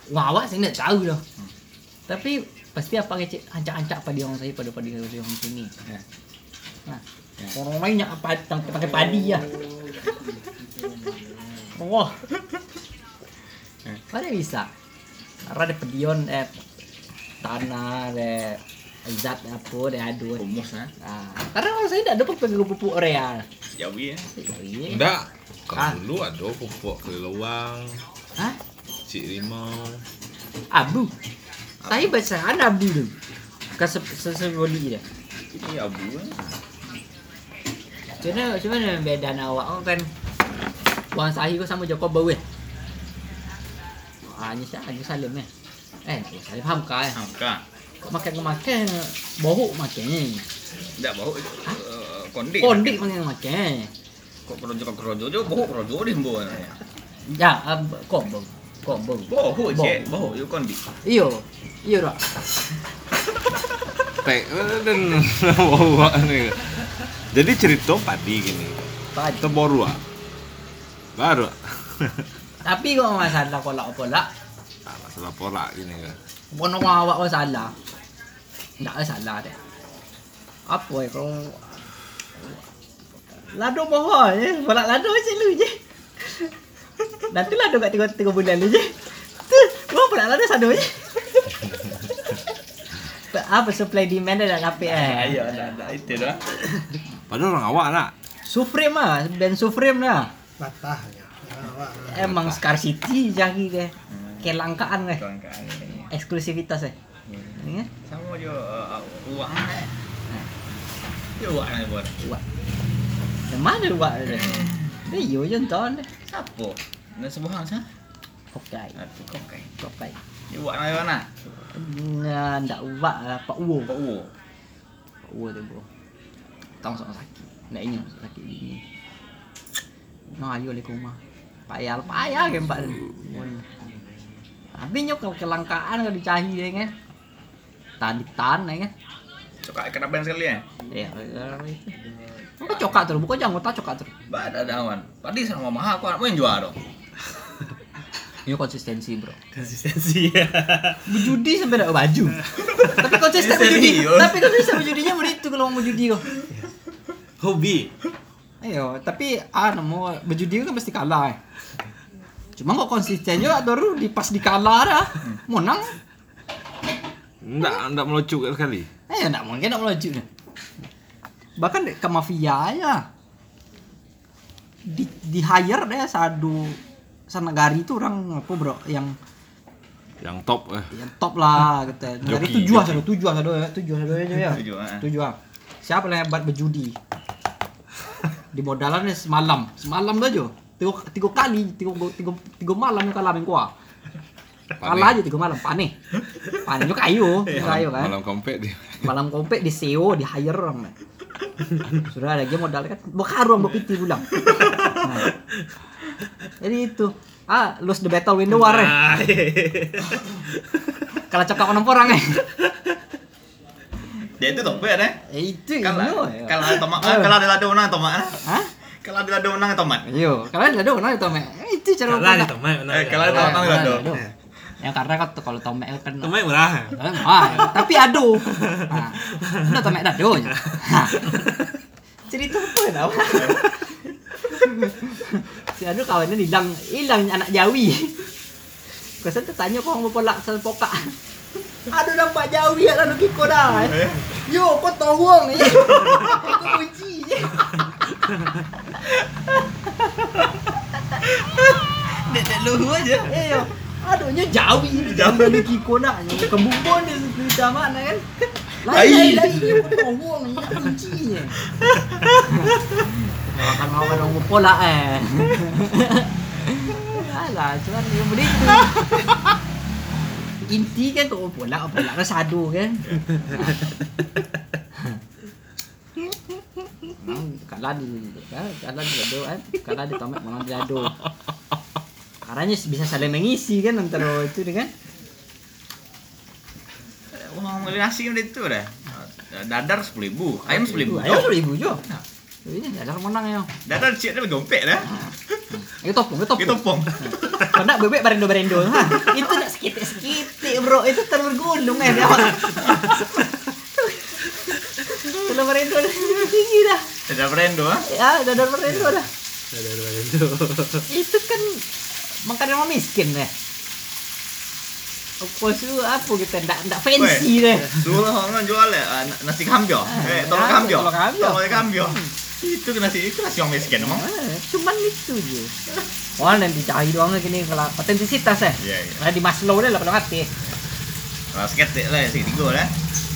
Ngawak saya nggak tahu loh. Tapi pasti apa kecil ancak-ancak pada orang saya pada orang sini. Nah, orang lain yang apa pakai padi ya. Wah. Mana bisa? Karena ada pedion tanah ada zat apa ada adu. Humus nah. Karena orang saya tidak ada pupuk real. Jauh ya. Enggak. Kalau dulu ada pupuk kelelawang. Hah? Cik rimau. Abu. Saya bacaan abu tu. Keseboli dia. Ini abu kan. Cuma beda awak kan. Wang Sahi ko sama Joko Bawe. Ini Salim ni. Salim Hamka. Hamka. Kok makan bohuk makan. Enggak bau. Kondik. Kondik makan. Kok kerojo jo bau kerojo di mbo. Ya, kok bau. Bau cek, bau yo kondik. Iyo dak. Tek dan bawa ni. Jadi cerita padi gini. Padi. Itu baru ah. Baru. Tapi kok masalah kolak-kolak. Masalah pola gini kan. Pono awak masalah. Ndak ada salah deh. Apa kalau lado bohong je, bolak lado selalu je. Nanti lado kat 3 bulan je. Tu, gua bolak lado sado je. Apa supply demand dah apa Ayo ada itu dah. Padahal orang awak nak. Supreme lah, band Supreme lah. Patahnya. Emang scarcity jadi deh. Kelangkaan deh. Kelangkaan. Eksklusivitas deh. Ini kan? Sama jo uang eh. Yo uang ni buat. Uak. Di mana uak dia? Dia yo jonton deh. Siapa? Nak sebuah sah? Kokai. Aku kokai. Kokai. Yo uang ni mana? Nah, ndak uak lah, Pak Uwo. Pak Uwo. Pak Uwo tu bro. Tang sok sakit. Nak ini sakit gini. Nah, ayo le rumah. Payah ke Pak. Habis nyok kelangkaan kalau dicari dia kan. Tadi tan kan. Cokak kena ban sekali ya. Ya, itu. Kok cokak terus, bukan jangan tak cokak terus. Bada dawan. Padi sama mahal aku mau yang jual dong. Ini konsistensi, bro. Konsistensi. Berjudi sampai dak baju. Tapi konsisten berjudi. Tapi konsisten berjudinya begitu kalau mau judi kok. Hobi. Ayo, tapi mau berjudi kan pasti kalah. Cuma kok konsisten juga baru pas dikalah dah. Menang. Enggak melucu sekali. Enggak mungkin nak melaju dah. Bahkan ke mafia aja. Di hire deh sanagari itu orang apa bro yang top top lah gitu. Dari tujuan aja ya. Tujuan. Siapa yang hebat berjudi? Di modalannya semalam aja. Tiga malam yang kalah main kuah. Kalah aja 3 malam panih juga kayu kan. Malam kompet di SEO di hire orang. Sudah ada game modal kan bokarung bopiti pulang. Nah. Jadi itu lose the battle win the war. Kalau cokak orang Dia itu tompet deh. Itu kalau tomat kalau ada lado menang tomat. Hah? Kalau ada lado menang tomat. Iyo, kalau ada lado menang tomat. Itu cara Kalau ada tomat menang. Kalau ada menang lado. Yang karena kalau tomat kan Tomat murah. Tapi ado. Nah, tomat dadonya. Cerita apa dah? Si ado kawannya hilang anak Jawi. Kesan tanya kok mau polak sel pokak. Aduh nampak Jawi lah lu kiko dah. Yo, kau tahu ni. Aku kunci je. Dek lu aja. Yo. Aduhnya Jawi dari kiko nak. Kebubon dia cerita mana kan? Lain kau tahu ni kuncinya. Makan orang pola Alah, cuman yang begitu. Inti kan kau pola sadu kan. Kalah di lado kan. Kalah di tomat memang di lado. Karena bisa saling mengisi kan antara itu kan. Wah, mau nasi udah itu dah. Dadar 10.000, ayam 10.000. Ayam 10.000 jo. Ini dadar menang ya. Dadar cik dia dompet dah. Itu topung. Itu pom. Kalau enggak bebek berendo. Hah, itu enggak sekitik, bro. Itu tergulung dia. Kalau berendo tinggi dah. Ada brando ah. Ya, dadar berendo dah. Ada itu. Itu kan makanan orang miskin ya. Apa sih apa kita enggak fancy deh. Dulu orang jual nasi kambio. Telur kambio. Telur kambio. Itu nasi orang miskin emang. Cuman itu aja. Wah, nanti dicari doang gini kalau otentisitas ya. Iya. Nah, di Maslow deh lah pada mati. Basket lah sih tiga lah.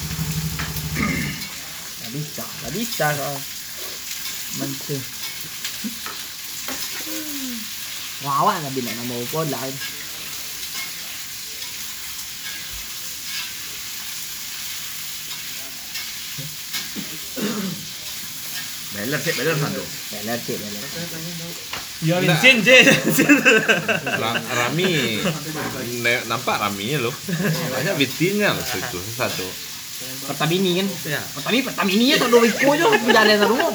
Nggak bisa kalau mentu. Wah, nggak bisa nama upod lah. Beler satu. Beler. Ya bensin je. Rami. Nampak raminya loh. Banyak bitinnya loh situ satu. Pertamini kan? Ya. Pertamini ya tak dua iko je berjalan terus.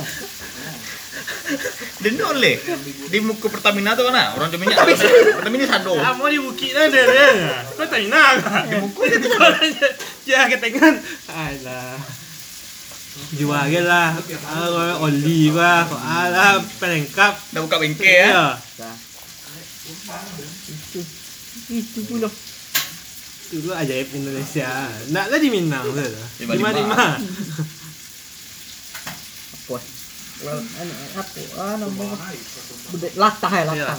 Dendol le. Di muka Pertamina tu mana? Orang Pertamina. Pertamina sado. Mau di bukit dah dia. Kau tak nak. Di muka dia. Ya ketengan. Alah. Jual ke lah. Oli lah. Alah pelengkap. Dah buka bengkel ya. Itu pula. Dulu ajaib Indonesia. Naklah di Minang tu. Lima. Apa? Nama latah.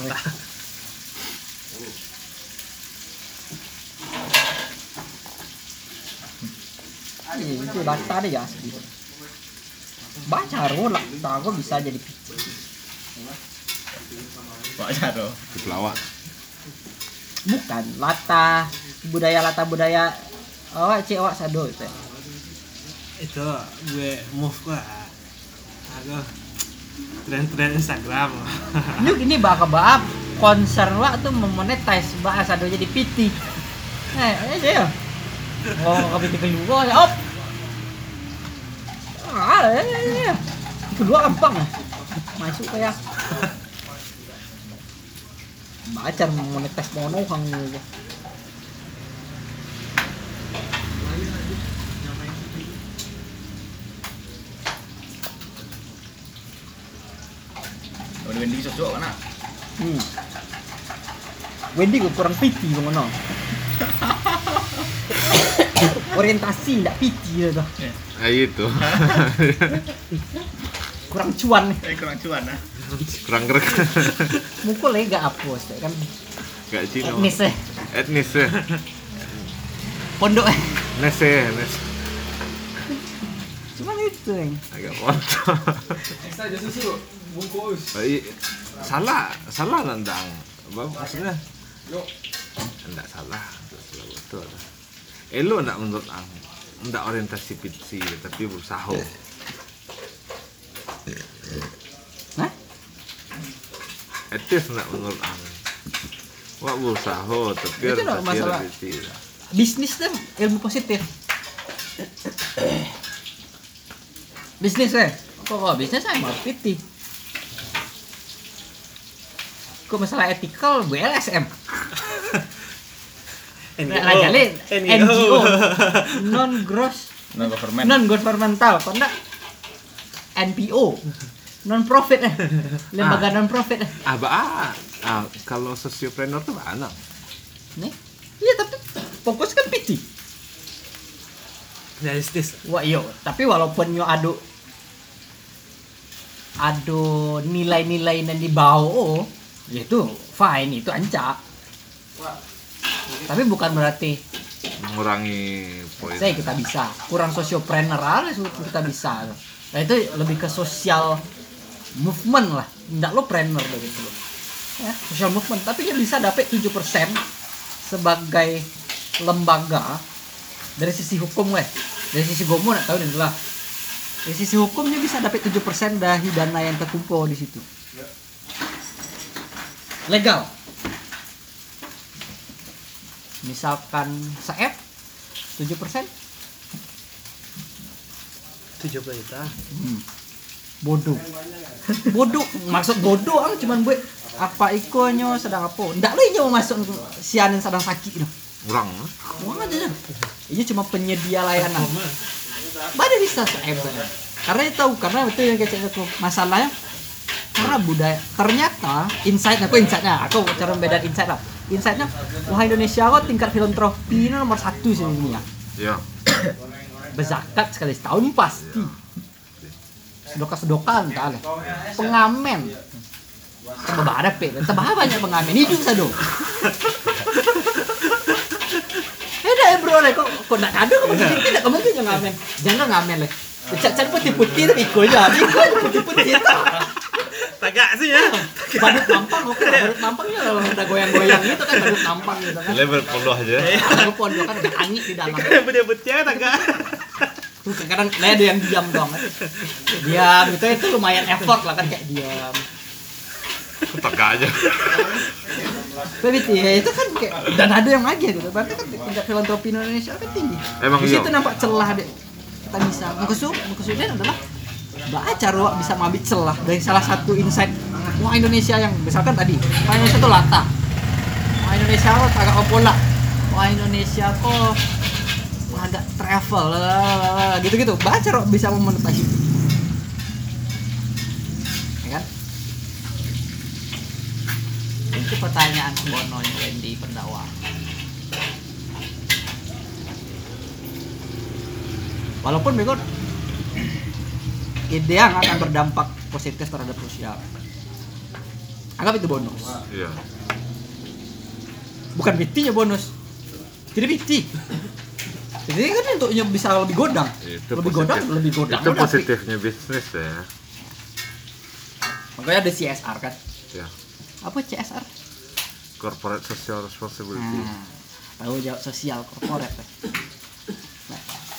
Itu latah dia asli. Baca roh latah kok bisa jadi Pak Jaro. Di pelawak. bukan latah budaya awak sado itu. Itu gue move gua. Aku tren Instagram. Ini bakal concern wa tuh memonetize bahasa sado jadi PT. Aja ya. Oh, ke PT kedua ya. Op. Kedua gampang lah. Masuk kayak baca monetas mono kang gitu. Udah Wendy cocok mana? Wendy gue kurang piti ngono. Orientasi enggak piti gitu. Itu. Kurang cuan nih. Kurang cuan ah. Kurang gerak. Mukul lega hapus kan. Gak Cina. Etnis ya. Pondok Nes. Cuman itu yang Agak pondok. Ekstra aja susu bungkus. Salah nandang. Maksudnya enggak salah betul. Elo enggak menurut ang. Enggak orientasi pitsi tapi berusaha. Hah? Etis enggak menurut ang. Wah berusaha tapi Itu enggak masalah. Bisnis kan ilmu positif. Bisnis kok bisnis saya mau piti. Kok masalah etikal BLSM. NGO non governmental, kok enggak NPO non profit lembaga non profit kalau sosiopreneur tuh banyak nih iya tapi fokus kan PT realistis. wah iya tapi walaupun yo adu nilai-nilai yang dibawa ya itu fine itu ancak tapi bukan berarti mengurangi poin. saya kita bisa kurang sosiopreneur kita bisa. Nah itu lebih ke sosial movement lah, enggak lo planner begitu loh. Ya, social movement, tapi dia bisa dapat 7% sebagai lembaga dari sisi hukum Dari sisi gomo enggak tahu nih lah. Dari sisi hukum dia bisa dapat 7% dari dana yang terkumpul di situ. Legal. Misalkan Saeb 7%. 7 juta. Bodoh. Maksud bodoh cuman gue apa ikonyo sedang apa? Ndak lo inyo masuk sianen sedang sakit itu. Kurang. Wah aja. Ini cuma penyedia layanan. Bada bisa sehebat. Karena tahu karena itu yang kecil masalahnya karena budaya ternyata insightnya aku cara beda insight lah. Insightnya wah Indonesia kok tingkat filantropi ini nomor 1 sih dunia. Iya. Berzakat sekali setahun pasti. Sedekah-sedekaan kali. Pengamen. Tambah ada tambah banyak pengamen hidup sado. Ya bro, kok nak ada kok tidak kemana yang ngamen. Jangan ngamen leh. Cat putih-putih tapi ikulnya putih-putih. Tagak sih ya. Badut nampang, badut nampangnya kalau ada goyang-goyang gitu kan badut nampang gitu kan. Level puluh aja. Puluh kan ada angin di dalam. Putih-putihnya tagak. Tuh kadang ada yang diam doang kan. Diam itu lumayan effort lah kan kayak diam. Tagak aja. Tapi ya itu kan kayak dan ada yang lagi gitu. Berarti kan tingkat filantropi Indonesia kan tinggi. Emang di iya. situ nampak celah deh. Kita bisa maksudnya adalah baca ruang bisa ngambil celah dari salah satu insight. Wah Indonesia yang misalkan tadi, wah Indonesia tuh latah. Wah Indonesia kok agak pola. Wah Indonesia kok agak travel gitu-gitu. Baca ruang bisa memonetasi. Ya kan? Itu pertanyaan Bono Wendy Pendawa. Walaupun mereka ide yang akan berdampak positif terhadap sosial. Anggap itu bonus. Iya. Bukan PT-nya bonus. Jadi PT. Jadi kan untuknya bisa lebih godang. Itu lebih positif. godang. Itu positifnya bisnis ya. Makanya ada CSR kan. Ya. Apa CSR? Corporate Social Responsibility. Tanggung jawab sosial korporat. Nah.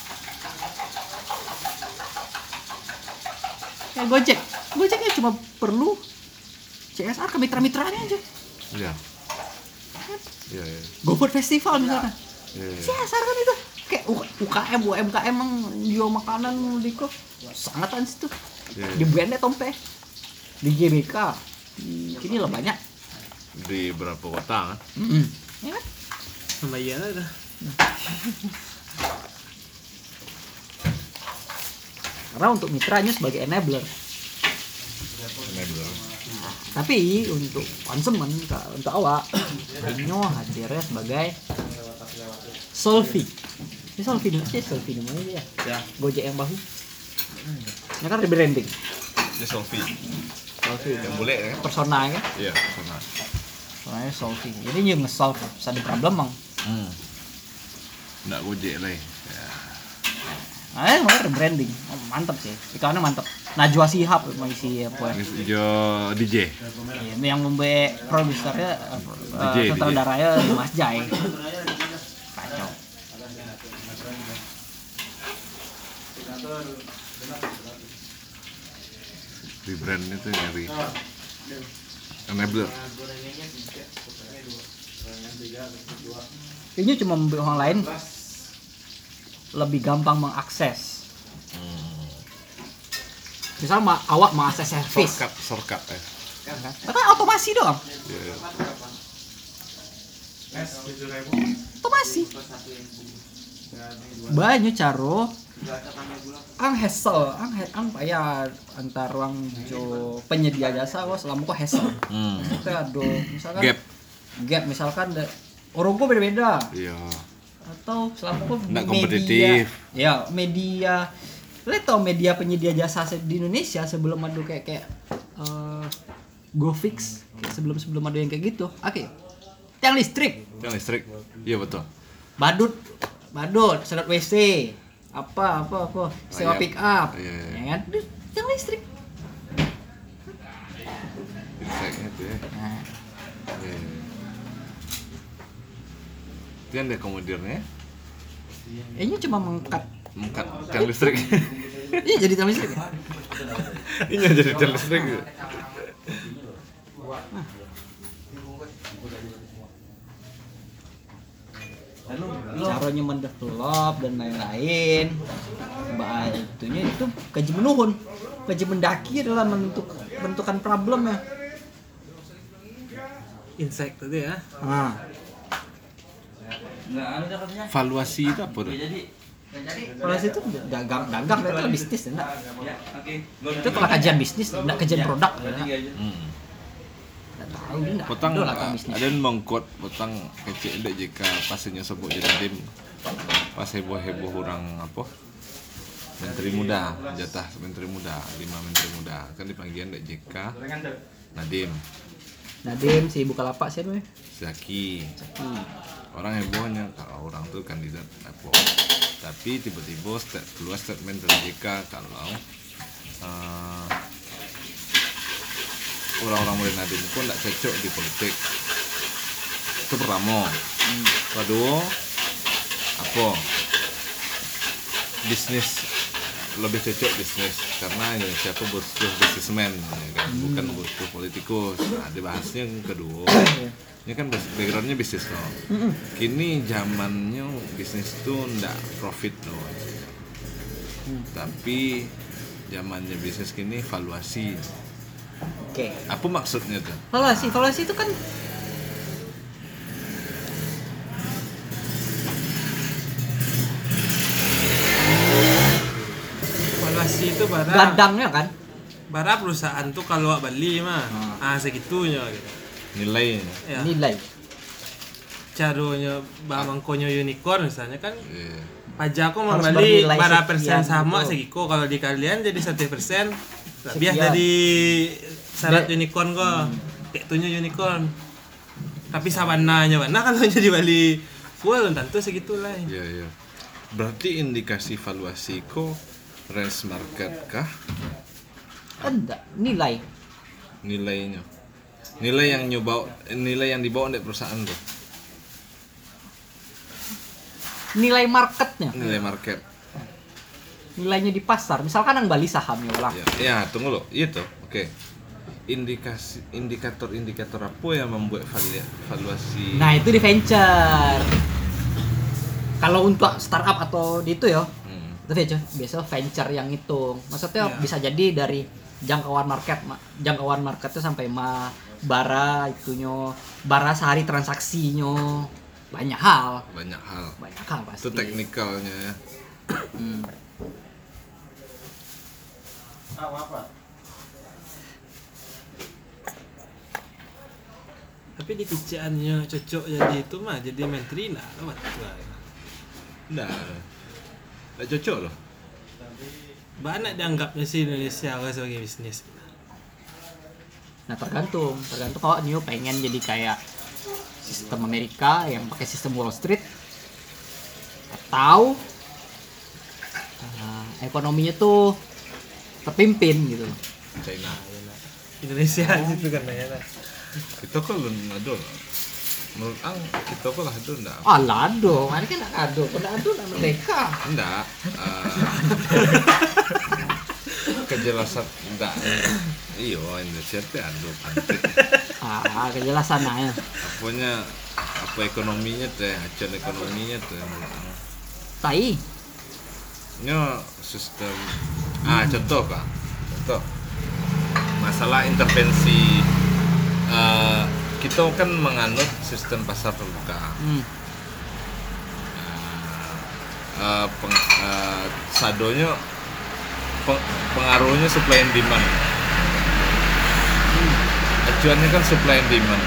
Kayak Gojeknya cuma perlu CSR ke mitra-mitranya aja. Iya. Iya. GoFood Festival misalkan. Iya. CSR kan itu kayak UKM, UMKM emang jual makanan di kok sangat ans itu. Iya. Di brandnya Tompe, di GBK, ini lah banyak. Di berapa kota kan? Ya kan? Sama iya lah dah. Karena untuk mitranya sebagai enabler. Nah, tapi untuk konsumen, untuk awak, Inyo hadirnya sebagai Solvi. Ini Solvi dulu sih, Solvi namanya ya. Ya. Gojek yang bahu. Ini kan rebranding. Ini Solvi. Solvi. Yang boleh kan? Persona kan? Iya, persona. Soalnya Solvi. Jadi dia nge-solve satu problem mang. Nggak Gojek lah. Ya. Nah, mulai rebranding. Oh, mantap sih. Ikannya mantap. Najwa Shihab mengisi apa ya? Jo DJ. Ini yang membuat produsernya DJ. sutradaranya Mas Jai. Kacau. Di brand itu nyari enabler. Ini cuma membuat orang lain lebih gampang mengakses. Misal awak mengakses service. Shortcut ya. Kan otomasi doang. Yeah. Otomasi. Banyak cara hassle, payah antar ruang jo penyedia jasa kok selama kok hassle. Itu ada misalkan gap misalkan orang kok beda-beda. Iya. Atau selama kok Nggak media. kompetitif. Ya, media. Lo tau media penyedia jasa di Indonesia sebelum ada kayak GoFix, sebelum ada yang kayak gitu. Oke. Tiang listrik. Iya betul. Badut, sedot WC, apa, sewa pick up, Iya. ya kan? Tiang listrik. Insightnya tuh ya. Nah, Iya. Itu yang dekomodirnya ini cuma mengkat. tiang listrik. Iya jadi tiang listrik. Ya? Ini jadi tiang listrik. Caranya mendevelop dan lain-lain. Itunya itu kaji menurun, kaji mendaki adalah menentukan problemnya. insek tadi ya. Nah, Valuasi itu apa tuh? kalau situ dagang itu bisnis enggak. Itu kalau kajian bisnis, enggak kajian produk. Enggak tahu dia enggak. Potang Ada lah bisnis. ada mengkot potang kecil dek jika pasnya sebut jadi tim pas heboh orang apa menteri muda jatah menteri muda 5 menteri muda kan dipanggil dek JK Nadim si Bukalapak siapa ya? Zaki orang hebohnya kalau orang tuh kandidat apa tapi tiba-tiba keluar statement dari JK kalau orang-orang muda Nadim pun tidak cocok di politik. Itu pertama. Kedua, apa? Bisnis lebih cocok bisnis karena Indonesia itu butuh bisnismen, ya kan? Bukan butuh politikus. Nah, dibahasnya yang kedua. Ini kan backgroundnya bisnis loh. Kini zamannya bisnis itu ndak profit loh. Tapi zamannya bisnis kini valuasi. Oke. Apa maksudnya tuh? Valuasi itu kan Valuasi itu gadangnya kan. bara perusahaan tuh kalau beli mah segitunya gitu. Nilainya. Ya. Nilai. Caranya bangkonya unicorn misalnya kan Iya. pajak kok Harus membeli bernilai bara sekian persen sama gitu. segiko kalau di kalian jadi 1% lebih Sekian. dari syarat unicorn kok kayak tuhnya unicorn tapi sabananya mana kalau jadi beli full tentu segitulah. Iya, iya. Berarti indikasi valuasi kok range market kah? Enggak, nilai. Nilainya. Nilai yang dibawa dari perusahaan tuh. Nilai marketnya. Nilai market. Nilainya di pasar. Misalkan yang beli sahamnya ulang. Ya, tunggu lo. Itu. Oke. Indikator apa yang membuat valuasi? Nah, itu di venture. Kalau untuk startup atau di itu ya, itu venture. Biasa venture yang hitung. Maksudnya bisa jadi dari jangkauan marketnya sampai bara sehari transaksinya banyak hal pasti. Itu teknikalnya ya. Tapi di kerjaannya cocok jadi itu mah jadi menteri nah lewat Nggak cocok loh. banyak dianggapnya sih Indonesia sebagai bisnis. Nah, tergantung kalau New pengen jadi kayak sistem Amerika yang pakai sistem Wall Street atau ekonominya tuh terpimpin gitu. China. Indonesia gitu kan ya. Kita kok belum ada. Menurut ang kita kok lah ada enggak? Lado, ini kan ado merdeka. Enggak. Kejelasan enggak. Iya, Indonesia teh ado pantai. Kejelasannya. Apa ekonominya teh, acuan ekonominya teh menurut ang. Tai. Nya sistem contoh masalah intervensi kita kan menganut sistem pasar terbuka. Sadonya pengaruhnya supply and demand. Acuannya kan supply and demand.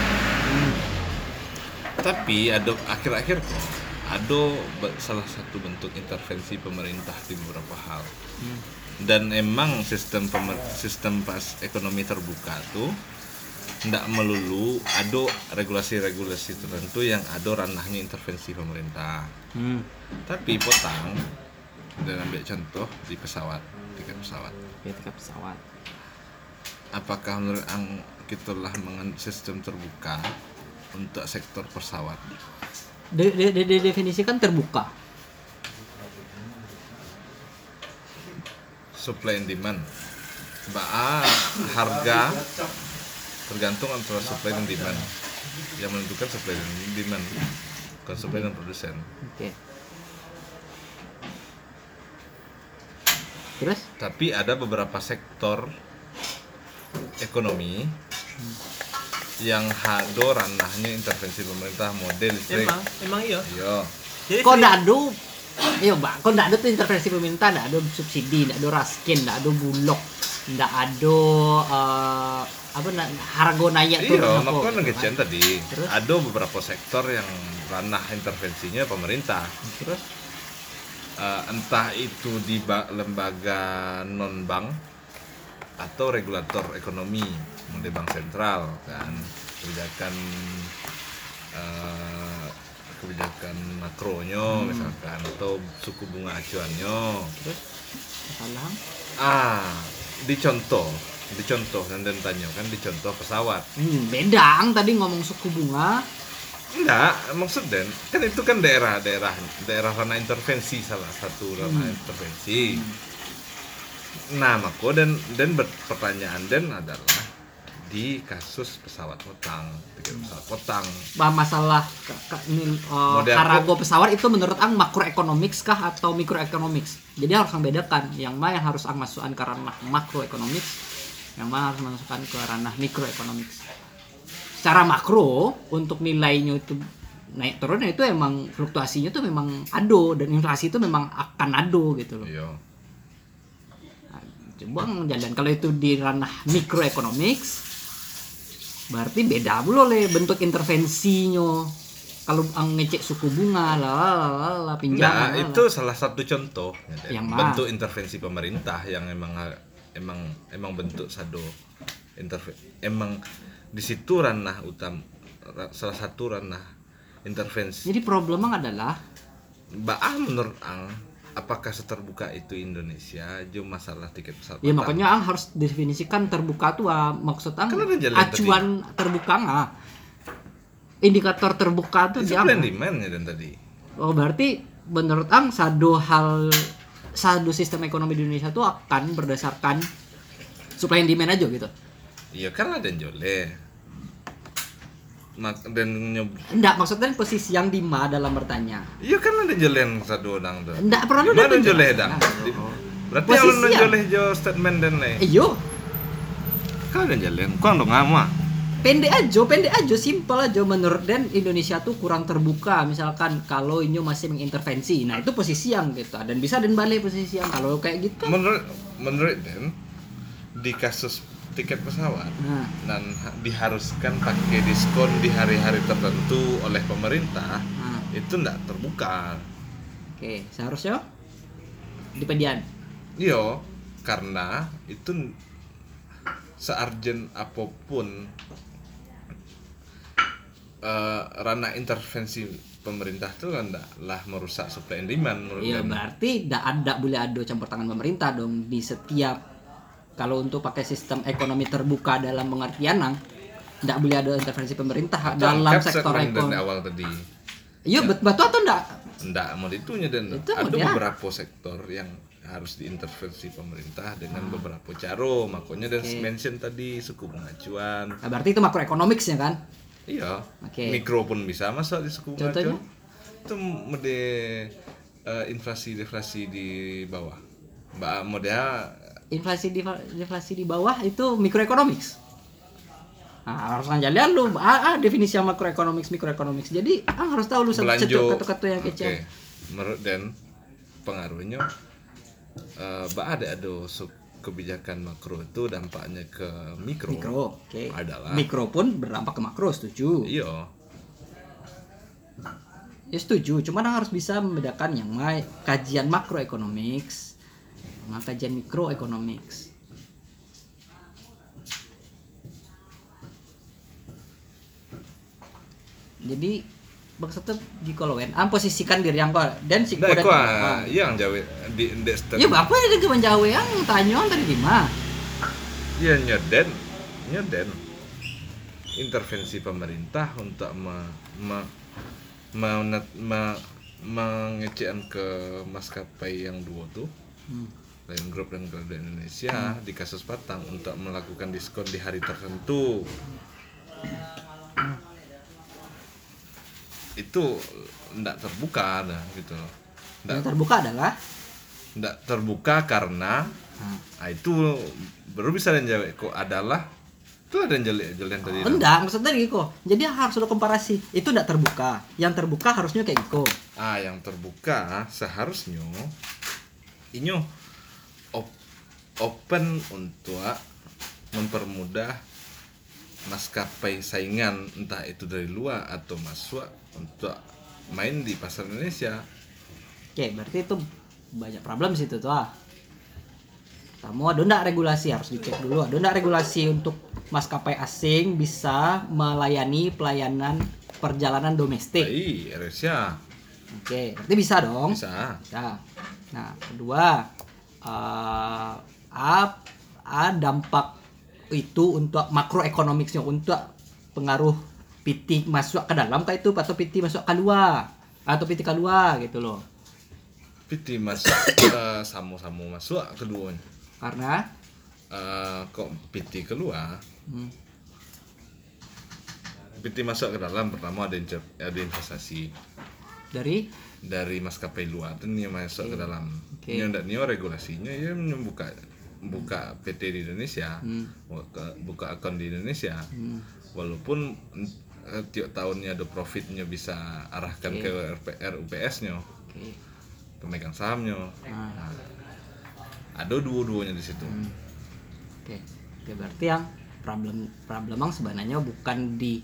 Tapi akhir-akhir kok ada salah satu bentuk intervensi pemerintah di beberapa hal. Dan emang sistem ekonomi terbuka tuh tidak melulu ada regulasi-regulasi tertentu yang ada ranahnya intervensi pemerintah. Tapi potang dan ambil contoh di tiket pesawat. Apakah menurut kita lah mengenai sistem terbuka untuk sektor pesawat? Definisikan terbuka. Supply and demand. Harga tergantung antara supply dan demand. Yang menentukan supply dan demand, bukan supply dan produsen. Oke. Terus? Tapi ada beberapa sektor ekonomi yang hado ranahnya intervensi pemerintah model listrik. Emang iya. Iya. Jadi Kok ndak ada, iya bang, kok ndak ada tuh intervensi pemerintah, ndak ada subsidi, ndak ada raskin, ndak ada bulog, ndak ada harga naik tuh. Iya, makanya ngecian tadi. Terus? Ada beberapa sektor yang ranah intervensinya pemerintah. Terus Entah itu di lembaga non bank atau regulator ekonomi di bank sentral kan, kebijakan makronya misalkan, atau suku bunga acuannya. terus kesalahan. Dicontoh dan tanya kan, dicontoh pesawat. Bedang tadi ngomong suku bunga. Enggak, maksudnya kan itu kan daerah ranah intervensi, salah satu ranah intervensi. Nah, mako dan pertanyaan adalah di kasus pesawat potang, tiket pesawat potang. Masalah harago pesawat itu menurut ang makroekonomics kah atau mikroekonomics? Jadi harus membedakan yang mana yang harus ang masukkan ke ranah makroekonomics, yang mana harus masukkan ke ranah mikroekonomics. Secara makro untuk nilainya itu naik turunnya itu emang fluktuasinya itu memang ado, dan inflasi itu memang akan ado gitu loh. Iya. Nah, coba jalan kalau itu di ranah mikroekonomics berarti beda pula le bentuk intervensinya. Kalau ang ngecek suku bunga lah pinjaman. Nah, itu salah satu contoh yang bentuk intervensi pemerintah yang emang bentuk sado intervensi. Emang di situ salah satu ranah intervensi. Jadi problemnya adalah menurut ang, apakah seterbuka itu Indonesia jo masalah tiket pesawat? Ya makanya ang harus definisikan terbuka tuh maksud ang acuan tadi. Terbuka nggak? Indikator terbuka tuh supply and demand-nya dan tadi. Oh berarti menurut ang satu sistem ekonomi di Indonesia tuh akan berdasarkan supply and demand aja gitu. Iya kan ada jole. Enggak, maksudnya posisi yang di mana dalam bertanya. Iya kan ada jole yang satu orang tuh. Enggak pernah ada jole dang. Berarti kalau jole jo statement dan lain. Iyo. Kan ada jole. Kau dong ngama. Pendek aja, simpel aja. Menurut Dan Indonesia tuh kurang terbuka. Misalkan kalau Inyo masih mengintervensi, nah itu posisi yang gitu. Dan bisa dan balik posisi yang kalau kayak gitu. Menurut Dan di kasus tiket pesawat dan diharuskan pakai diskon di hari-hari tertentu oleh pemerintah, itu enggak terbuka. Oke, seharusnya di pedian. Iya, karena itu searjen apapun ranah intervensi pemerintah itu kan lah merusak supply and demand. Iya, berarti tidak boleh ada campur tangan pemerintah dong di setiap. Kalau untuk pakai sistem ekonomi terbuka dalam pengertian tidak boleh ada intervensi pemerintah dalam sektor ekonomi. Awal tadi. Iya, betul atau enggak? Enggak, mau ditunya dan ada beberapa sektor yang harus diintervensi pemerintah dengan beberapa cara. Makanya dan mention tadi suku bunga acuan. Nah, berarti itu makroekonomics ya kan? Iya. Mikro pun bisa masuk di suku bunga acuan. Itu mode inflasi deflasi di bawah. Inflasi deflasi di bawah itu mikroekonomics. Nah, harus ngajalian lu definisi makroekonomics, mikroekonomics. Jadi harus tahu lu kata-kata yang kecil. Okay. Menurut Dan pengaruhnya ada kebijakan makro itu dampaknya ke mikro. Okay. Adalah mikro pun berdampak ke makro, setuju. Iya. Ya setuju, cuman harus bisa membedakan yang kajian makroekonomics sama kajian mikroekonomics. Jadi maksudnya di kolowen posisikan diri yang kok dan si kuda yang jawe di ya bapak ada ke jawe yang tanya tadi gimana ya nyoden intervensi pemerintah untuk mengecekan ke maskapai yang dua tuh Lion Group dan Garuda Indonesia di kasus Patang untuk melakukan diskon di hari tertentu. Itu enggak terbuka gitu. Yang terbuka adalah enggak terbuka karena itu baru bisa dijawab kok adalah Itu ada jalan tadi. Enggak, maksudnya gitu. Jadi harus ada komparasi. Itu enggak terbuka. Yang terbuka harusnya kayak gitu. Yang terbuka seharusnya ini open untuk mempermudah maskapai saingan, entah itu dari luar atau masuk untuk main di pasar Indonesia. Oke, berarti itu banyak problem sih itu tuh. Kamu ada enggak regulasi, harus dicek dulu. Ada enggak regulasi untuk maskapai asing bisa melayani pelayanan perjalanan domestik? Indonesia. Oke, berarti bisa dong. Bisa. Nah, kedua, dampak itu untuk makroekonomiknya, untuk pengaruh PT masuk ke dalam kah itu atau PT masuk keluar atau PT keluar gitu loh. PT masuk sama-sama masuk keduanya. Karena kok PT keluar? PT masuk ke dalam, pertama ada investasi dari maskapai luar dan yang masuk ke dalam. Ini regulasinya ya buka PT di Indonesia, buka akun di Indonesia. Walaupun tiap tahunnya ada profitnya bisa arahkan ke RUPS-nya, pemegang sahamnya. Nah, ada dua-duanya di situ. Oke, berarti yang problem sebenarnya bukan di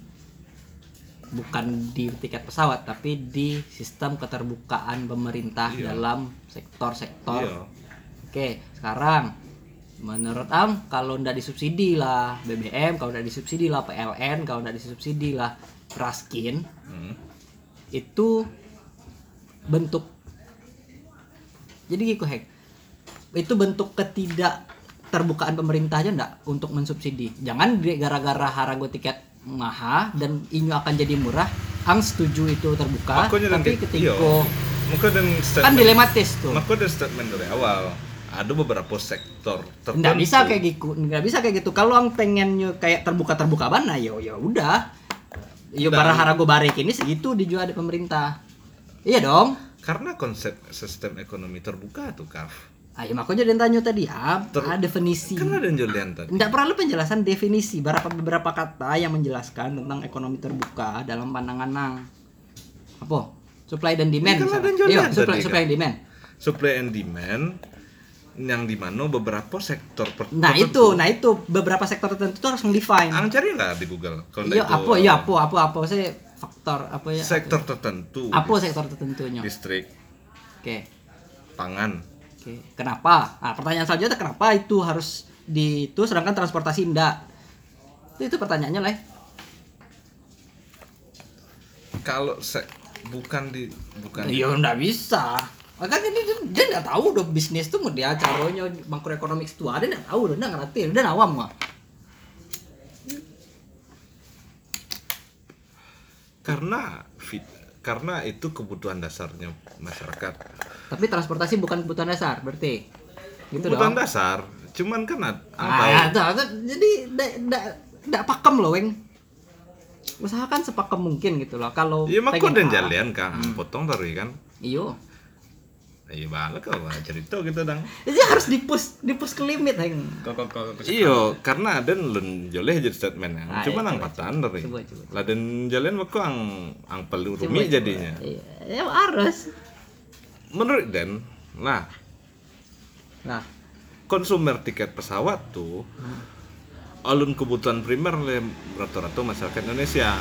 tiket pesawat, tapi di sistem keterbukaan pemerintah dalam sektor-sektor. Oke, sekarang menurut kalau ndak disubsidi lah BBM, kalau ndak disubsidi lah PLN, kalau ndak disubsidi lah Raskin, itu bentuk, jadi gitu itu bentuk ketidakterbukaan pemerintahnya ndak untuk mensubsidi. Jangan gara-gara harga tiket mahal dan ini akan jadi murah, setuju itu terbuka, tapi ketika kan dilematis tuh. Maka ada statement dari awal. Ada beberapa sektor tertentu. Nggak bisa kayak gitu. Kalau ang pengennya kayak terbuka mana, ya udah. Ya barang harga barek ini segitu dijual di pemerintah. Iya dong. Karena konsep sistem ekonomi terbuka tuh, Kaf. Ya makanya dia tanya tadi, definisi. Kan ada julian tadi. Nggak perlu penjelasan definisi, beberapa kata yang menjelaskan tentang ekonomi terbuka dalam pandangan apa? Supply dan demand. Supply and demand. Supply and demand yang dimana beberapa sektor tertentu. Nah itu beberapa sektor tertentu itu harus meng-define. Cari nggak di Google? Apa sih faktor apa ya? Sektor tertentu. Apa sektor tertentunya? Listrik. Oke. Pangan. Oke. Kenapa? Pertanyaan selanjutnya kenapa itu harus itu sedangkan transportasi enggak? Itu pertanyaannya lah. Kalau bukan. Iya enggak bisa. Makanya dia nggak tahu udah bisnis tuh dia caranya makroekonomik itu ada nggak tahu, udah nggak ngerti, udah awam mah. Karena itu kebutuhan dasarnya masyarakat. Tapi transportasi bukan kebutuhan dasar, berarti. Gitu kebutuhan dong. dasar, cuman kan jadi nggak pakem loh, Weng. Usahakan sepakem mungkin gitu loh. Kalau iya mah kok dan jalan kan, potong tadi kan. Iyo. Iya balik kalau cerita gitu dong. Jadi harus dipus ke limit Heng. Iya, karena ada lun joleh jadi statement yang cuma nang patan dari. Lah dan jalan waktu ang perlu rumit jadinya. Iya, harus. Menurut Dan, nah konsumer tiket pesawat tuh alun kebutuhan primer oleh rata-rata masyarakat Indonesia.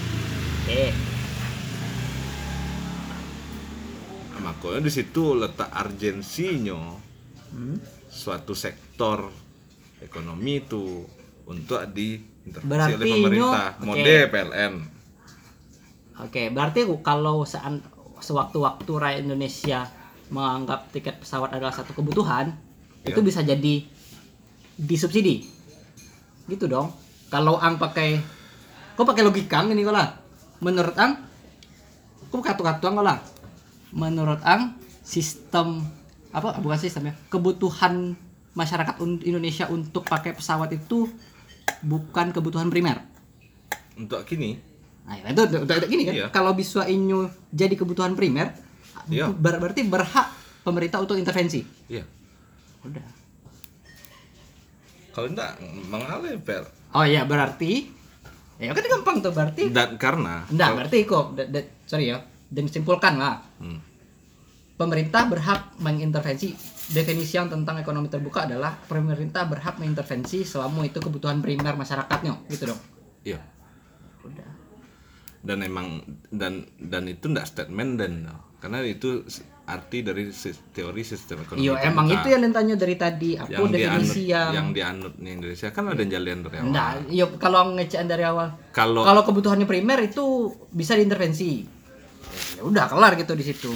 Makanya di situ letak urgensinya suatu sektor ekonomi itu untuk diintervensi oleh pemerintah, mode PLN. Berarti kalau sewaktu-waktu rakyat Indonesia menganggap tiket pesawat adalah satu kebutuhan, itu bisa jadi disubsidi. Gitu dong. Kalau pakai logika ini kok lah. Menurut kok katu-katuan kok lah. Menurut sistem bukan sistemnya, kebutuhan masyarakat Indonesia untuk pakai pesawat itu bukan kebutuhan primer. Untuk kini. Itu gini kan. Iya. Kalau bisa inyo jadi kebutuhan primer, berarti berhak pemerintah untuk intervensi. Iya. Udah. Kalau enggak mengalir per. Oh iya, berarti ya kan gampang tuh berarti. Dan karena Berarti kok sorry ya, dan simpulkan lah. Pemerintah berhak mengintervensi. Definisi yang tentang ekonomi terbuka adalah pemerintah berhak mengintervensi selama itu kebutuhan primer masyarakatnya, gitu dong. iya. Udah. Dan emang dan itu enggak statement dan karena itu arti dari teori sistem ekonomi Iya, terbuka. emang itu yang tanya dari tadi. Apa definisi yang dianut nih Indonesia kan ada jalan dari awal. Nah, iya kalau ngecek dari awal. Kalau Kebutuhannya primer itu bisa diintervensi. Ya udah kelar gitu di situ.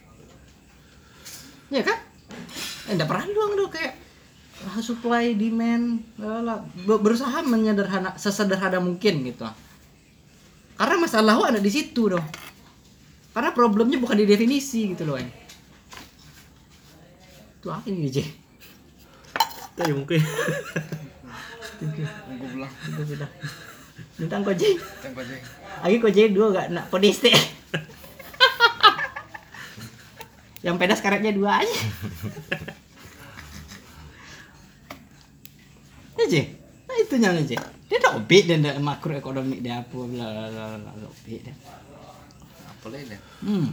Ya kan? Enggak pernah doang kayak supply demand berusaha sesederhana mungkin gitu. Karena masalah ada di situ dong. Karena problemnya bukan di definisi gitu loh. Itu apa ini J? Tadi mungkin. Gue bilang. Tentang Koji. Tengok aja. Lagi Koji dua gak nak podiste. Yang pedas karetnya 2 aja. Aja. Nah itu nyala aja. Dia tak obik dan makroekonomi dia apa bla bla bla obik dia. Apa lagi deh?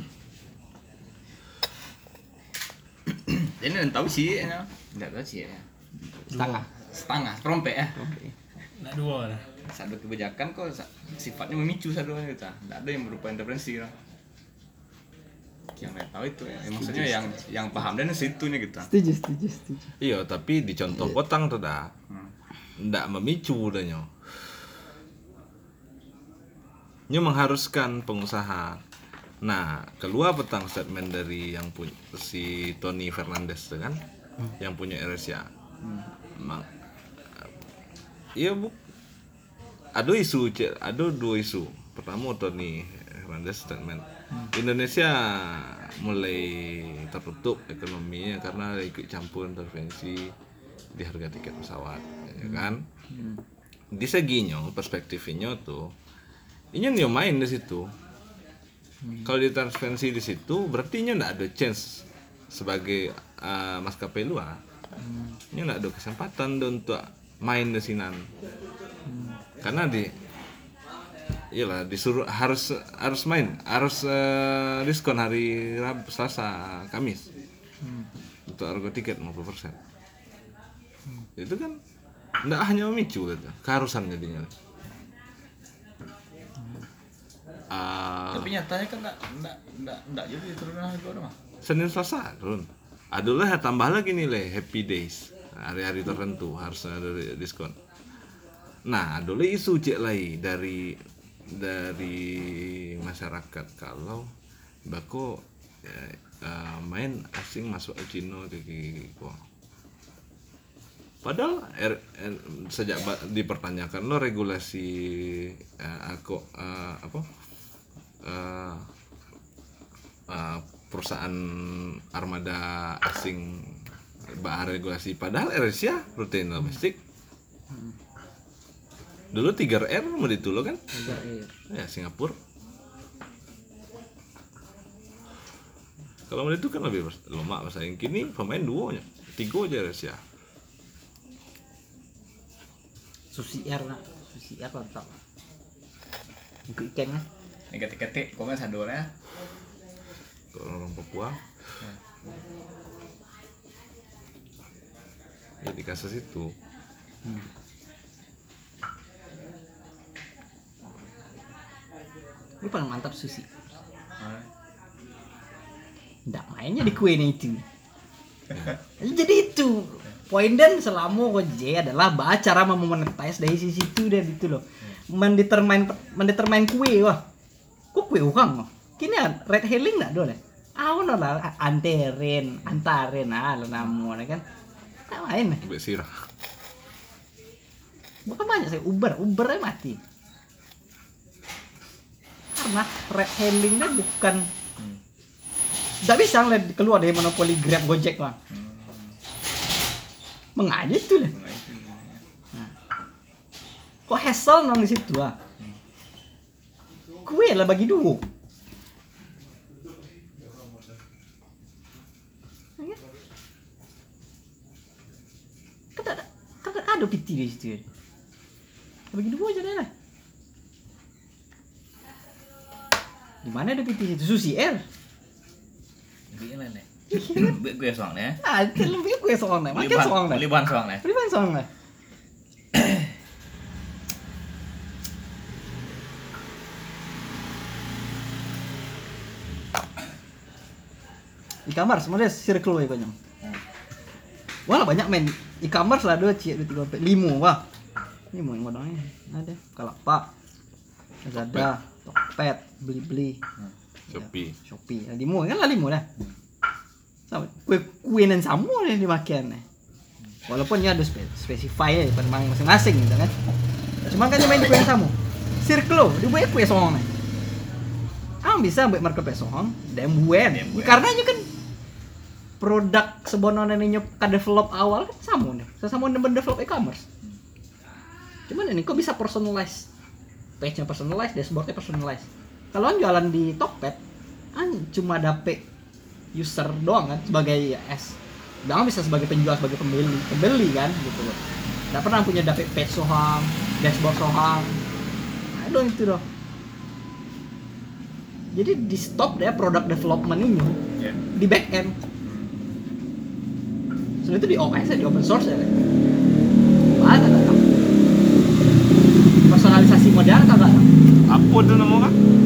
Ini yang tahu sih, enggak tahu sih ya. Setengah, seperempat ya. Enggak dua lah. Satu kebijakan kok sifatnya memicu satu gitu. Enggak ada yang berupa intervensi lah. Yang saya tahu itu ya. Maksudnya yang paham dan situnya gitu. Setuju. iya, tapi di contoh potang tuh dah. Ndak memicu udahnya. Nyo mengharuskan pengusaha. Nah, keluar petang statement dari yang punya si Tony Fernandes tuh kan, yang punya AirAsia. Iya bu. Ada dua isu. Pertama Tony Fernandes statement. Indonesia mulai tertutup ekonominya karena ikut campur intervensi di harga tiket pesawat, ya kan? Di seginya perspektifnya tuh, ini dia main di situ. Kalau diintervensi di situ, berarti nya nggak ada chance sebagai maskapai luar. Nya nggak ada kesempatan untuk main di sinan. Karena iyalah disuruh harus main, harus diskon hari Rabu, Selasa, Kamis untuk harga tiket 50%. Itu kan nggak hanya memicu gitu, keharusan jadinya. Tapi nyatanya kan enggak jadi turun harga udah mah. Senin Selasa turun. Adalah tambah lagi nilai happy days, hari-hari tertentu harus ada diskon. Nah, adalah isu cek lagi dari masyarakat kalau bako main asing masuk ke Cina gitu. Padahal sejak dipertanyakan lo regulasi perusahaan armada asing regulasi, padahal AirAsia rute domestik. Dulu 3R mau ditulu kan? 3R. Ya Singapura. Kalau mau itu kan lebih lama bersaing. Kini pemain 2 nya, 3 aja AirAsia. Susi R mantap. Ikut ikan kan? Ketik-ketik komen sadornya. Kalau orang Papua. Ya di kasus itu. Ini paling mantap Susi. Nggak mainnya di kue itu. Jadi itu poin dan selama J adalah cara memonetize dari sisi itu dan itu loh. Mendetermine kue wah. Kok kue orang? Kini red hailing enggak dole. Awon lah antarin lo namanya kan. Tak main. Mbak Sirah. Bukan banyak sih Ubernya mati. Karena red hailing bukan nggak bisa ngeliat keluar dari monopoli Grab, Gojek lah. Mengaja itu lah. Nah. Kok hassle nong di situ ah? Kue lah bagi dua. Kan ada ada PT di situ ya. Bagi dua aja deh. Di mana ada PT di situ? Susi Air. Lebih lah nih. Gue soalnya. Ah, itu lebih gue soalnya. Makin soalnya. Beli bahan soalnya. Beli bahan soalnya. E-commerce, mana circle ya konyol. Wah lah banyak men. E-commerce lah 2 cie 2 3 4 5 wah. Ini mau yang modalnya. Ada Kalapak, Lazada, Tokped, Blibli, Shopee. Nah, limo kan lah limo dah. Sama kue dan samu nih dimakan nih. Walaupun ya ada spesify ya pada masing-masing gitu kan. Cuma kan dia main di kue dan samu. Circle dia buat kue soang nih. Bisa buat market soang dan buen. Karena itu kan produk sebenarnya ninyo develop awal kan sama nih. Sama dengan develop e-commerce. Cuman ini kok bisa personalize. Page-nya personalize, dashboard-nya personalize. Kalau jualan di Tokped, cuma dapet user doang kan sebagai S. Jangan bisa sebagai penjual, sebagai pembeli kan gitu loh. Nggak pernah punya dapet page sohang, dashboard sohang. Nah, doang itu doang. Jadi di stop deh product development ini di back end. So itu di OS ya, di open source ya. Ada tak? Personalisasi modal kagak? Apa itu namanya?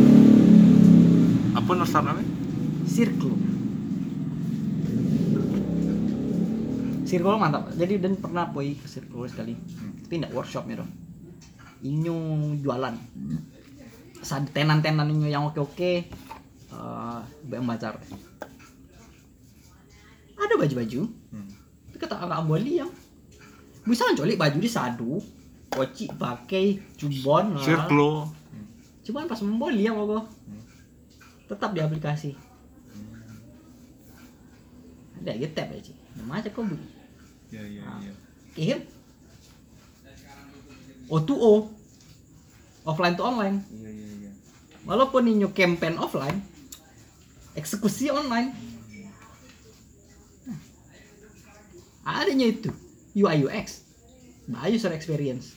Apa namanya? Circle mantap. Jadi dan pernah pergi ke Circle sekali. Tapi enggak workshopnya dong. Inyo jualan. Tenan-tenan inyo yang oke-oke. BM Bazar. Ada baju-baju. Tapi kata agak amboli yang bisa mencolek baju di sadu. Koci pakai cubon. Circle. Cuman pas memboli yang logo. Tetap di aplikasi. Ada gitu tab aja. Macam kau beli. Ya. Iya. O2O. Offline to online. Iya. Walaupun ini campaign offline, eksekusi online. Adanya itu UI UX. Nah, user experience.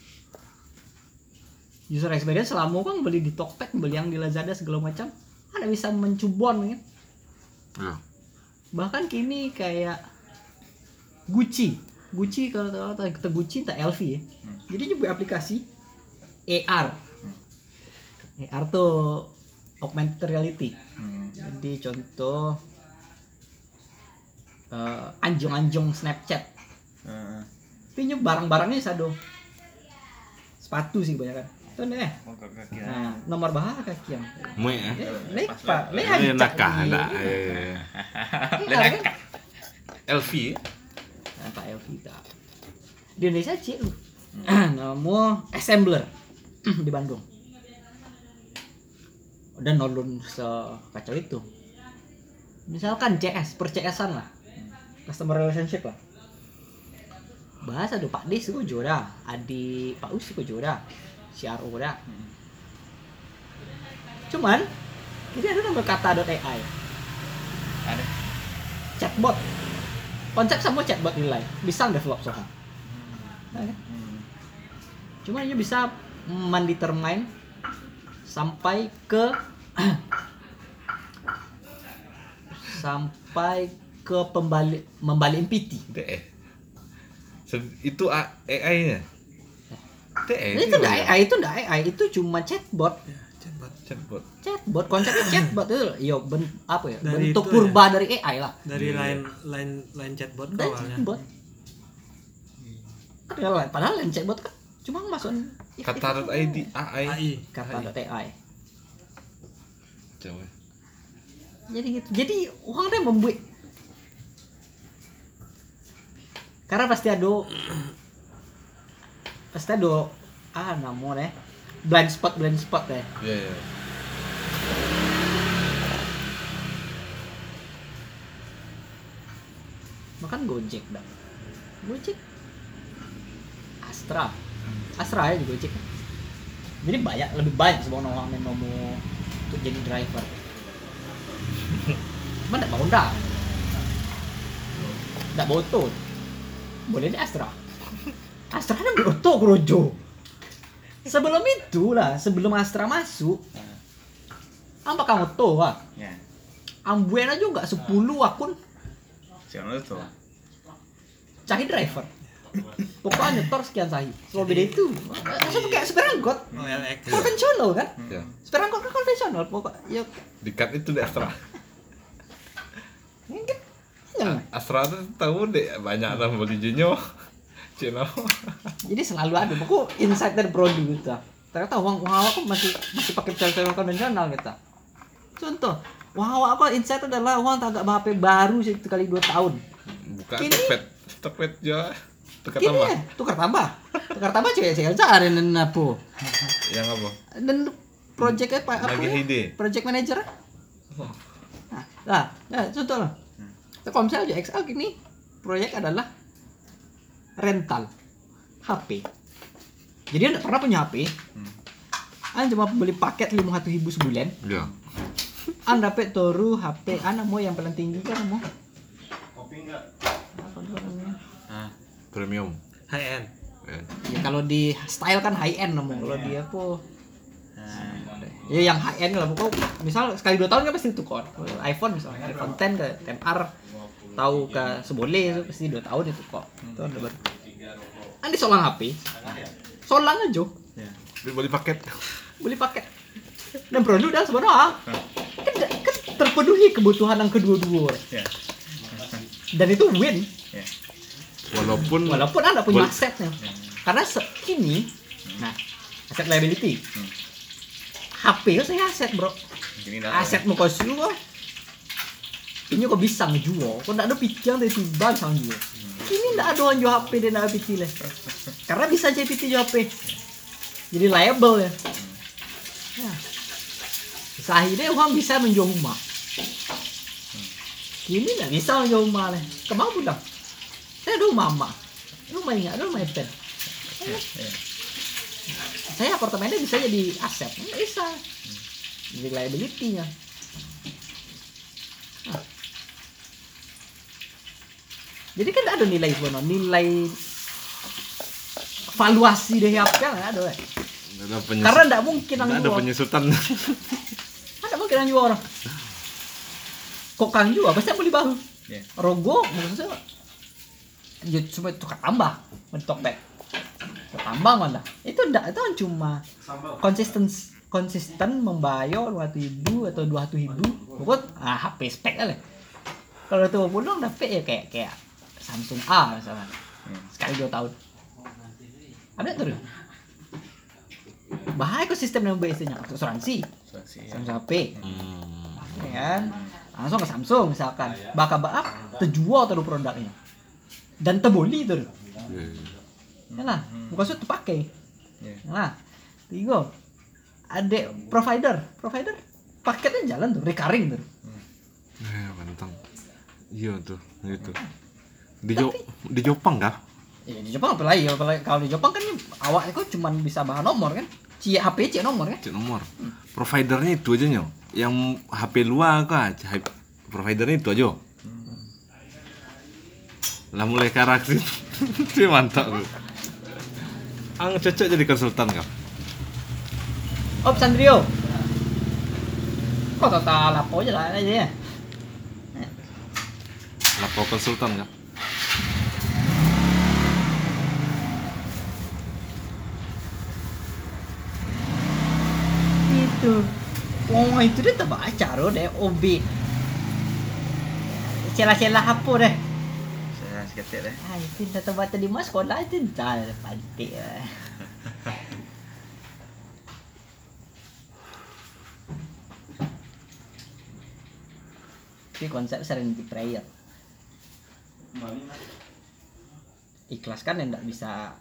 User experience selama kan beli di Tokped, beli yang di Lazada segala macam, ada bisa mencubon kan. Ya. Bahkan kini kayak Gucci kalau kita Gucci tak LV ya. Jadi dia buat aplikasi AR. AR tuh augmented reality. Jadi contoh anjong-anjong Snapchat. Tapi barang-barangnya sado. Sepatu sih kebanyakan. Tuh nih. Nah, nomor bahasa kaki yang. Mui ya. Lepa, Nakah ada. LV. Pak LV tak. Di Indonesia cik lu. Nama Assembler di Bandung. Udah nolun sekacau itu. Misalkan CS, per-CS-an lah. Customer relationship lah. Bahasa do Pak Dis kok jodoh, Adi Pak Us kok jodoh, CRO dah. Cuman kita ada nama kata.ai. Ada. Chatbot. Konsep sama chatbot nilai bisa develop soal. Cuma ini bisa mendetermine sampai ke membalik MPT. Itu AI-nya. Itu enggak AI, itu cuma chatbot. Chatbot konsepnya chatbot itu apa ya? Dari bentuk itu purba dari AI lah. Dari line chatbot Dari awalnya. chatbot. Padahal line chatbot kan cuma masukin Kata.id AI. kata.ai. Coba. Jadi gitu. Jadi orang dia membuat karena pasti ada namanya blind spot deh. Iya. Makan Gojek dah. Gojek Astra ya di Gojek. Jadi lebih banyak sebenarnya orang yang mau untuk jadi driver. Cuma enggak mau enggak botot. Boleh di Astra. Astra kan beroto Krojo. Sebelum itulah, sebelum Astra masuk, apa kamu tahu Pak? Ya. Ambuena juga 10 akun Siapa itu? cari driver. Pokoknya nyetor sekian sahi. Kalau beda itu, langsung pakai sepeda angkot konvensional kan? Ya. Sepeda angkot kan konvensional. Pokok ya Di-cut itu di Astra. mungkin ya. Astra tuh tahu deh banyak lah beli Junyo. Cino. Jadi selalu ada. Pokok insight dari produk gitu. Ternyata uang aku masih pakai sepeda konvensional gitu. Contoh, wah aku insight adalah uang tak HP baru sih kali 2 tahun. Buka Kini- Tokped ya. Tukar Gini tambah. ya, tukar tambah cewek cari dan apa? Yang apa? Dan projectnya apa? Lagi ya? ide. Project manager. Nah, contoh lah. Telkomsel aja XL gini, proyek adalah rental HP. Jadi anda pernah punya HP, anda cuma beli paket 51.000 sebulan, Ya. anda dapat toru HP, anda mau yang paling tinggi kan mau? Apa tuh namanya? Premium. High end. Ya kalau di style kan high end namanya, kalau dia apa? Ya yang high end lah, pokoknya misal sekali 2 tahun kan pasti tukar. iPhone misalnya, iPhone 10 ke 10R tahu ke seboleh itu pasti 2 tahun itu kok. Itu ada baru. Andi solang HP. Solang aja, Beli paket. beli paket. Dan produk udah sebenarnya kan terpenuhi kebutuhan yang kedua-dua. Ya. Dan itu win. Ya. Walaupun Anda punya asetnya. Karena kini, nah, aset liability. HP itu saya aset, bro. Gini dah. Aset mau kau suruh, ini kau bisa ngejual. Kau nggak ada pikiran dari tiba sama jual. Ini nggak ada orang jual HP dan nggak ada PT lah. Karena bisa jadi PT jual HP. Jadi liable ya. Ya. Sahide orang bisa menjual rumah. Kini nggak bisa menjual rumah lah. Kemana pulang? Saya ada rumah mak. Rumah ingat, ada rumah Eten. Saya apartemennya bisa jadi aset, nggak bisa. Jadi liability-nya. Nah. Jadi kan ada nilai sebenarnya, nilai valuasi dari HP nggak ada. Karena nggak mungkin yang ada jual. penyusutan. Ada mungkin yang jual orang. Kok kang jual, pasti beli baru. Ya. Rogo maksudnya ya cuma tukar tambah bentuk back tambah mana itu enggak, itu kan cuma konsisten membayar 200.000 atau 200.000 buat HP spek lah. Kalau itu pulang dapat ya kayak Samsung A misalnya sekali 2 tahun ada terus bahaya ekosistem yang biasanya asuransi Samsung HP ya kan langsung ke Samsung misalkan bakal terjual terus produknya dan terboli tuh ya lah bukan suatu pakai nah tiga ada provider paketnya jalan tuh recurring tuh Mantap. Iya tuh gitu. Di Jepang kah? ya di Jepang apalagi kalau di Jepang kan awak itu cuma bisa bahan nomor kan HP nomor kan Cek nomor. Providernya itu aja nyo. Yang HP luar kah? Providernya itu aja. Lah mulai karakter sih mantap tuh. Ang cocok jadi konsultan kah? Op Sandrio kok total lapo aja lah aja ya Lapor konsultan kah? itu itu dia tak baca loh deh OB celah-celah apa deh Saya seketik deh. itu tak baca di mas sekolah itu dah pantik lah. Ini konsep serenity prayer. Ikhlaskan yang tidak bisa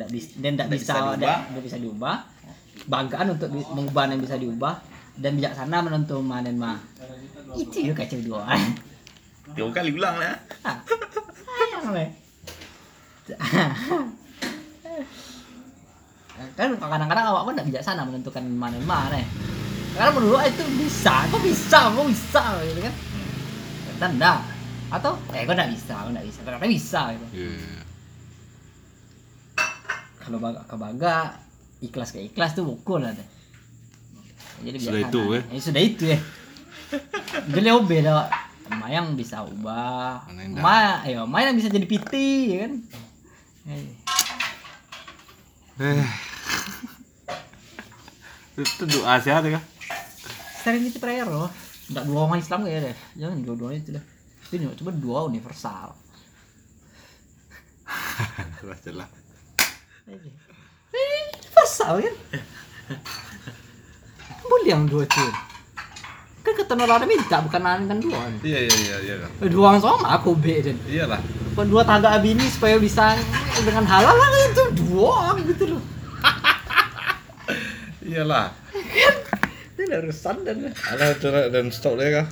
bisa diubah. Banggaan untuk mengubah yang bisa diubah dan bijaksana menentu mana yang mah. Itu juga kacau dua. 3 kali ulang lah. Sayang leh. Kan kadang-kadang awak pun tidak bijaksana menentukan mana yang mana. Karena menurut itu bisa, kok bisa gitu kan. Tanda atau kok enggak bisa, ternyata bisa gitu. Iya. kalau baga ikhlas ke ikhlas tuh pukul lah deh. Jadi Sudah biarkan itu, aja. Sudah itu ya. Jadi beda. Mayang bisa ubah. Mayang bisa jadi piti ya kan. Itu doa sehat ya kan? Serenity prayer loh. Enggak dua orang Islam kayak deh. Jangan dua-duanya itu deh. Itu coba dua universal. Jelas. Universal kan? Boleh yang dua itu. Kan kata Nora minta bukan kan dua. Iya kan. Dua orang sama aku beda. Iyalah. Dua tangga abini supaya bisa dengan halal lah itu dua orang gitu loh. Iyalah. Ini urusan dan Alah dan stop deh kah?